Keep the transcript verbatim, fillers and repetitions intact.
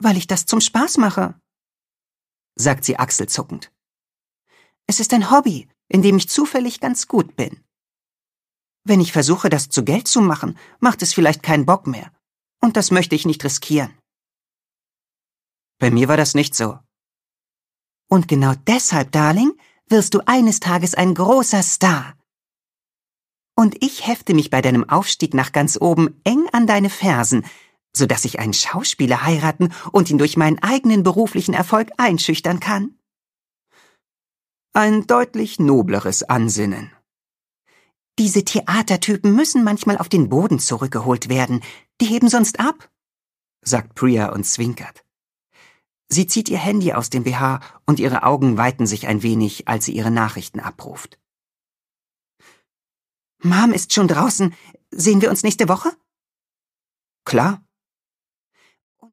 Weil ich das zum Spaß mache, sagt sie achselzuckend. Es ist ein Hobby, in dem ich zufällig ganz gut bin. Wenn ich versuche, das zu Geld zu machen, macht es vielleicht keinen Bock mehr. Und das möchte ich nicht riskieren. Bei mir war das nicht so. Und genau deshalb, Darling, wirst du eines Tages ein großer Star. Und ich hefte mich bei deinem Aufstieg nach ganz oben eng an deine Fersen, sodass ich einen Schauspieler heiraten und ihn durch meinen eigenen beruflichen Erfolg einschüchtern kann. Ein deutlich nobleres Ansinnen. Diese Theatertypen müssen manchmal auf den Boden zurückgeholt werden. Die heben sonst ab, sagt Priya und zwinkert. Sie zieht ihr Handy aus dem B H und ihre Augen weiten sich ein wenig, als sie ihre Nachrichten abruft. Mom ist schon draußen. Sehen wir uns nächste Woche? Klar.